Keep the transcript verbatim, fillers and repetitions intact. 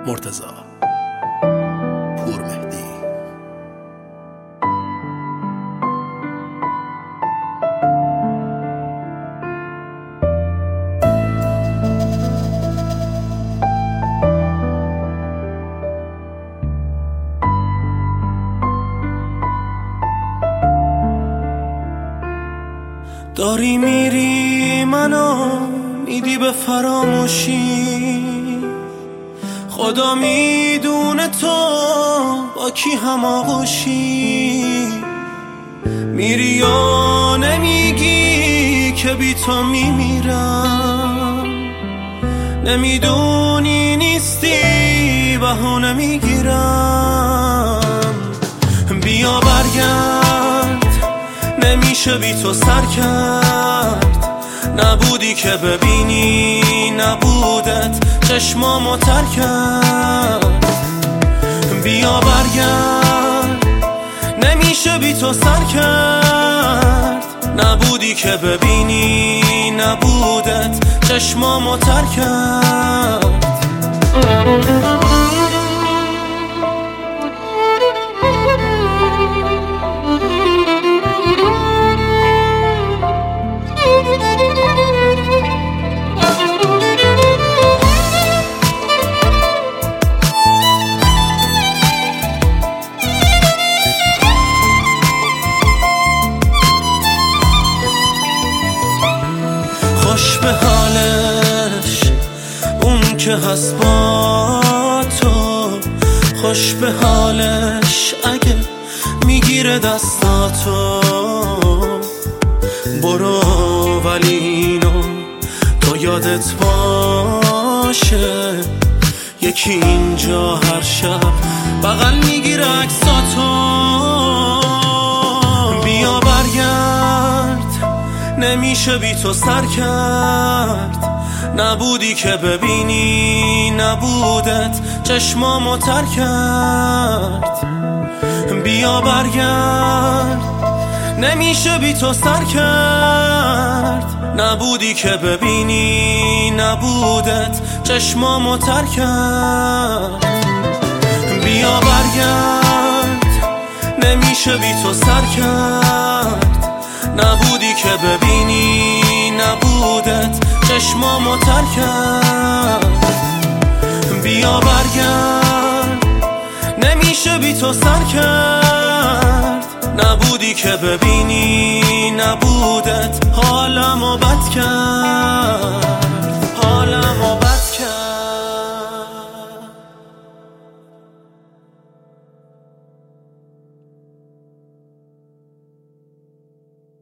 مرتضی پورمهدی. داری میری منو میدی به فراموشی، خدا میدونه تو با کی هماغوشی. میری یا نمیگی که بی تو میمیرم، نمیدونی نیستی بهونه میگیرم. بیا برگرد نمیشه بی تو سر کرد، نبودی که ببینی نبودت چشمامو تر کرد. بیا برگرد نمیشه بی تو سر کرد، نبودی که ببینی نبودت چشمامو تر کرد. خوش به حالش اون که هست با تو، خوش به حالش اگه میگیره دستاتو. برو ولی اینو تو یادت باشه، یکی اینجا هر شب بغل میگیره عکساتو. بیا برگرد نمیشه بی تو سر کرد، نبودی که ببینی نبودت چشمامو تر کرد. بیا برگرد نمیشه بی تو سر کرد، نبودی که ببینی نبودت چشمامو تر کرد. بیا برگرد نمیشه بی تو سر کرد، نبودی که ببینی نبودت چشمامو تر کرد. بیا برگرد نمیشه بی تو سر کرد، نبودی که ببینی نبودت حالمو بد کرد.